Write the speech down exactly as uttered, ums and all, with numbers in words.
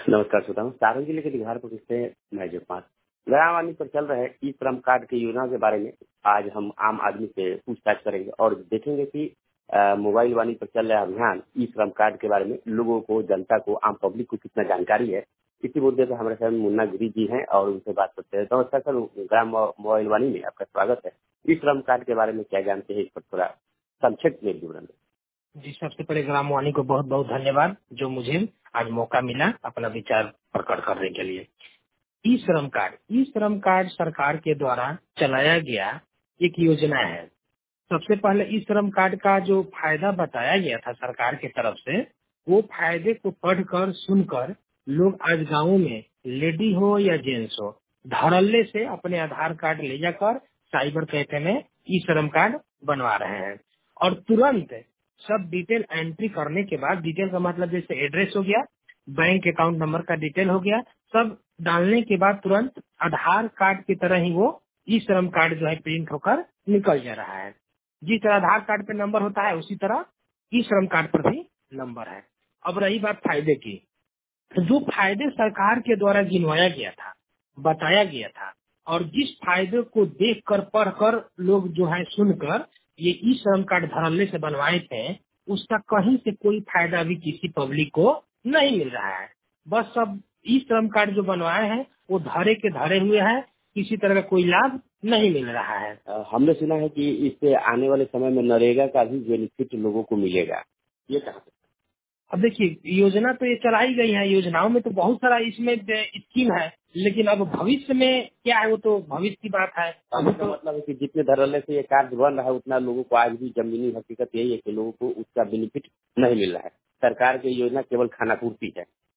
नमस्कार श्रोताओं, सारण जिले के दिघारपुर से मैं जगपाल ग्रामवाणी पर चल रहे ई श्रम कार्ड की योजना के बारे में आज हम आम आदमी से पूछताछ करेंगे और देखेंगे कि अ, मोबाइल वाणी पर चल रहा अभियान ई श्रम कार्ड के बारे में लोगों को, जनता को, आम पब्लिक को कितना जानकारी है। इसी मुद्दे पर हमारे साथ मुन्ना गिरी जी हैं और उनसे बात करते हैं। नमस्कार सर, ग्राम मोबाइल वाणी में आपका स्वागत है। ई श्रम कार्ड के बारे में क्या जानते हैं, इस पर थोड़ा संक्षिप्त में विवरण। जी, सबसे पहले ग्रामवाणी को बहुत बहुत धन्यवाद जो मुझे आज मौका मिला अपना विचार प्रकट करने के लिए। ई श्रम कार्ड ई श्रम कार्ड सरकार के द्वारा चलाया गया एक योजना है। सबसे पहले ई श्रम कार्ड का जो फायदा बताया गया था सरकार की तरफ से, वो फायदे को पढ़कर सुनकर लोग आज गाँव में लेडी हो या जेंट्स हो, धड़ल्ले से अपने आधार कार्ड ले जाकर साइबर कैफे में ई श्रम कार्ड बनवा रहे हैं और तुरंत सब डिटेल एंट्री करने के बाद, डिटेल का मतलब जैसे एड्रेस हो गया, बैंक अकाउंट नंबर का डिटेल हो गया, सब डालने के बाद तुरंत आधार कार्ड की तरह ही वो ई श्रम कार्ड जो है प्रिंट होकर निकल जा रहा है। जिस तरह आधार कार्ड पे नंबर होता है उसी तरह ई श्रम कार्ड पर भी नंबर है। अब रही बात फायदे की, जो फायदे सरकार के द्वारा गिनवाया गया था, बताया गया था और जिस फायदे को देखकर पढ़कर लोग जो है सुनकर ये ई श्रम कार्ड धड़ल्ले से बनवाए थे, उसका कहीं से कोई फायदा भी किसी पब्लिक को नहीं मिल रहा है। बस सब ई श्रम कार्ड जो बनवाए हैं वो धरे के धरे हुए हैं, किसी तरह का कोई लाभ नहीं मिल रहा है। अ, हमने सुना है कि इससे आने वाले समय में नरेगा का भी बेनिफिट लोगों को मिलेगा, ये कहा। अब देखिए, योजना तो ये चलाई गई है, योजनाओं में तो बहुत सारा इसमें स्कीम है, लेकिन अब भविष्य में क्या है वो तो भविष्य की बात है। अभी तो मतलब है कि जितने धरल्ले से ये कार्य बन रहा है उतना लोगों को आज भी जमीनी हकीकत यही है कि लोगों को उसका बेनिफिट नहीं मिल रहा है। सरकार की योजना केवल खानापूर्ति है।